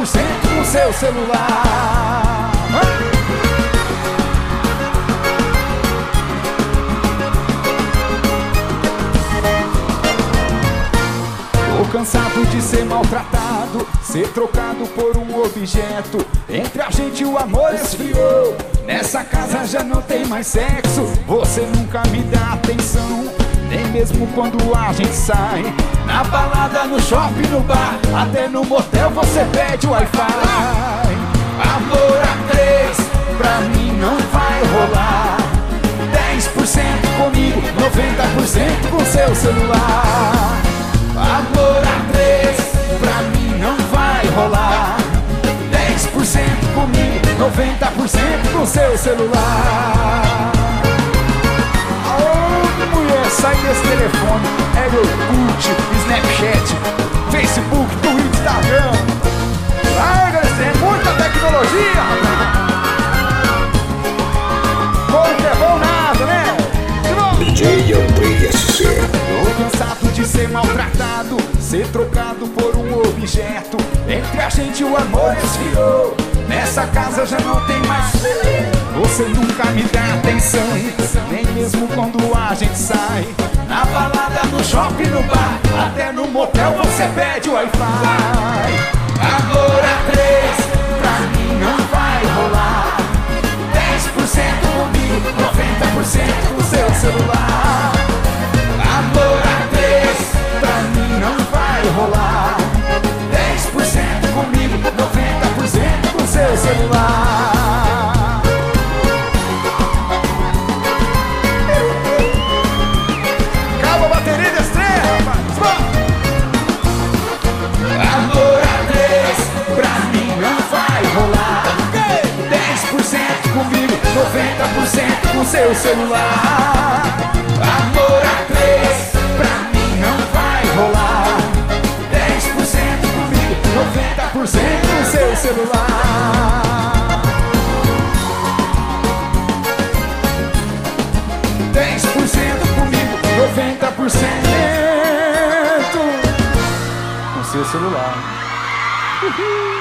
no seu celular. Tô cansado de ser maltratado, ser trocado por um objeto. Entre a gente o amor esfriou, nessa casa já não tem mais sexo. Você nunca me dá atenção, nem mesmo quando a gente sai. Na balada, no shopping, no bar, até no motel você pede Wi-Fi. Amor a três, pra mim não vai rolar. 10% comigo, 90% com seu celular. Amor a três, pra mim não vai rolar. 10% comigo, 90% com seu celular. Aô, mulher, sai desse telefone. É Orkut, Snapchat, Facebook, Twitter, Instagram. Larga, isso é muita tecnologia, rapaz. Bom que é bom nada, né? DJ Andrei SC. Tô cansado de ser maltratado, ser trocado por um objeto. Entre a gente o amor esfriou, nessa casa já não tem mais. Você nunca me dá atenção, nem mesmo quando a gente sai. Na balada, no shopping, no bar, até no motel você pede Wi-Fi. Amor a três, pra mim não vai rolar. 10% comigo, 90% com seu celular. Amor a três, pra mim não vai rolar. 10% comigo, 90% com seu celular. Acaba a bateria de estrela, rapaz. Amor a três, pra mim não vai rolar. 10% comigo, 90% com seu celular. Amor a três, pra mim não vai rolar. 10% comigo, 90% com seu celular. 10% comigo, 90% com seu celular.